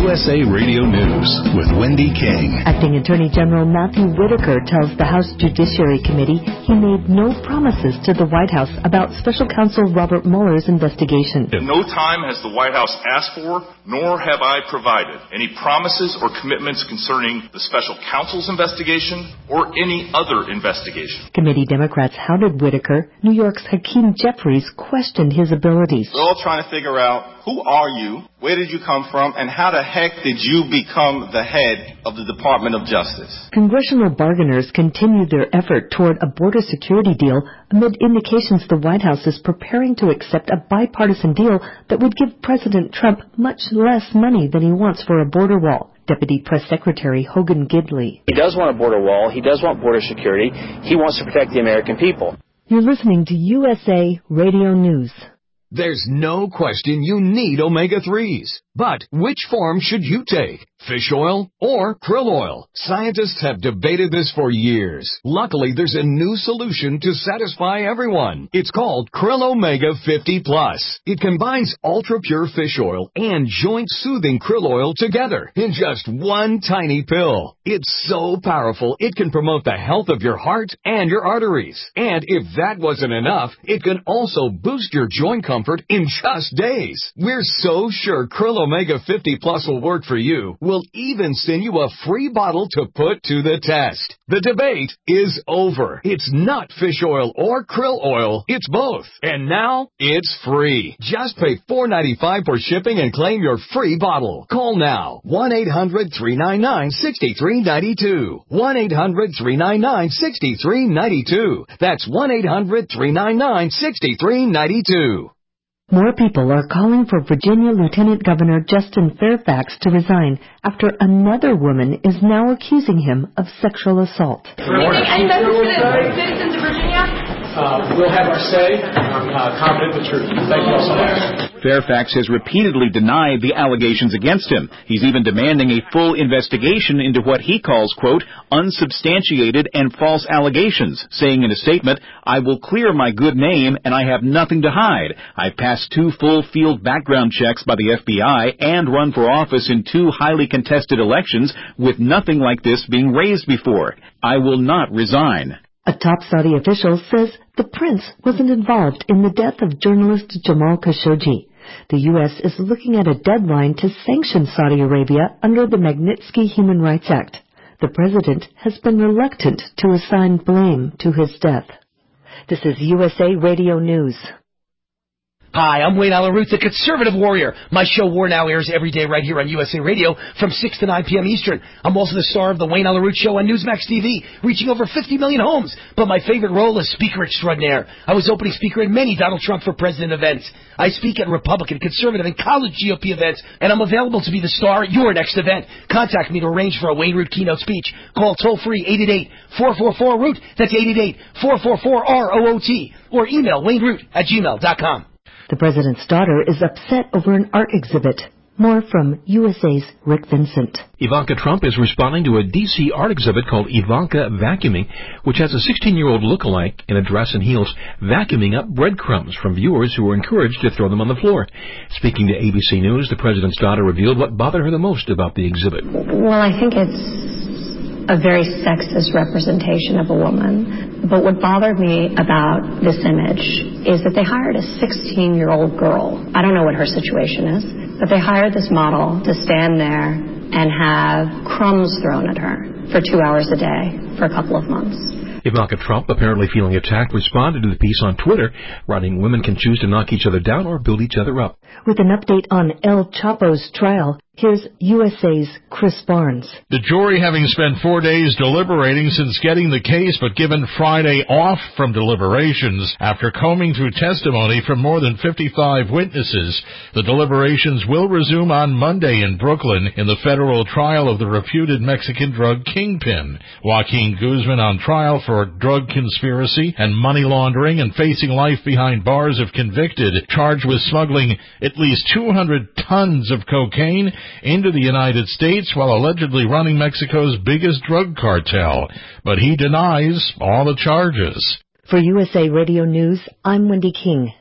USA Radio News with Wendy King. Acting Attorney General Matthew Whitaker tells the House Judiciary Committee he made no promises to the White House about Special Counsel Robert Mueller's investigation. At no time has the White House asked for, nor have I provided, any promises or commitments concerning the Special Counsel's investigation or any other investigation. Committee Democrats hounded Whitaker. New York's Hakeem Jeffries questioned his abilities. We're all trying to figure out, who are you, where did you come from, and how the heck did you become the head of the Department of Justice? Congressional bargainers continued their effort toward a border security deal amid indications the White House is preparing to accept a bipartisan deal that would give President Trump much less money than he wants for a border wall. Deputy Press Secretary Hogan Gidley. He does want a border wall. He does want border security. He wants to protect the American people. You're listening to USA Radio News. There's no question you need omega-3s. But which form should you take? Fish oil or krill oil? Scientists have debated this for years. Luckily, there's a new solution to satisfy everyone. It's called Krill Omega 50 Plus. It combines ultra-pure fish oil and joint-soothing krill oil together in just one tiny pill. It's so powerful, it can promote the health of your heart and your arteries. And if that wasn't enough, it can also boost your joint comfort in just days. We're so sure Krill Omega 50 Plus will work for you. We'll even send you a free bottle to put to the test. The debate is over. It's not fish oil or krill oil. It's both. And now it's free. Just pay $4.95 for shipping and claim your free bottle. Call now. 1-800-399-6392. 1-800-399-6392. That's 1-800-399-6392. More people are calling for Virginia Lieutenant Governor Justin Fairfax to resign after another woman is now accusing him of sexual assault. Any message to the citizens of Virginia? We'll have our say. I'm confident in the truth. Thank you all so much. Fairfax has repeatedly denied the allegations against him. He's even demanding a full investigation into what he calls, quote, unsubstantiated and false allegations, saying in a statement, I will clear my good name and I have nothing to hide. I passed 2 full field background checks by the FBI and run for office in 2 highly contested elections with nothing like this being raised before. I will not resign. A top Saudi official says the prince wasn't involved in the death of journalist Jamal Khashoggi. The U.S. is looking at a deadline to sanction Saudi Arabia under the Magnitsky Human Rights Act. The president has been reluctant to assign blame to his death. This is USA Radio News. Hi, I'm Wayne Allyn Root, the conservative warrior. My show War Now airs every day right here on USA Radio from 6 to 9 p.m. Eastern. I'm also the star of the Wayne Allyn Root Show on Newsmax TV, reaching over 50 million homes. But my favorite role is speaker extraordinaire. I was opening speaker at many Donald Trump for President events. I speak at Republican, conservative, and college GOP events, and I'm available to be the star at your next event. Contact me to arrange for a Wayne Root keynote speech. Call toll-free 888-444-ROOT. That's 888-444-ROOT. Or email wayneroot@gmail.com. The president's daughter is upset over an art exhibit. More from USA's Rick Vincent. Ivanka Trump is responding to a D.C. art exhibit called Ivanka Vacuuming, which has a 16-year-old lookalike in a dress and heels vacuuming up breadcrumbs from viewers who were encouraged to throw them on the floor. Speaking to ABC News, the president's daughter revealed what bothered her the most about the exhibit. Well, I think it's a very sexist representation of a woman. But what bothered me about this image is that they hired a 16-year-old girl. I don't know what her situation is, but they hired this model to stand there and have crumbs thrown at her for 2 hours a day for a couple of months. Ivanka Trump, apparently feeling attacked, responded to the piece on Twitter, writing, women can choose to knock each other down or build each other up. With an update on El Chapo's trial, here's USA's Chris Barnes. The jury, having spent 4 days deliberating since getting the case, but given Friday off from deliberations after combing through testimony from more than 55 witnesses, the deliberations will resume on Monday in Brooklyn in the federal trial of the reputed Mexican drug kingpin. Joaquin Guzman on trial for drug conspiracy and money laundering and facing life behind bars if convicted, charged with smuggling at least 200 tons of cocaine into the United States while allegedly running Mexico's biggest drug cartel. But he denies all the charges. For USA Radio News, I'm Wendy King.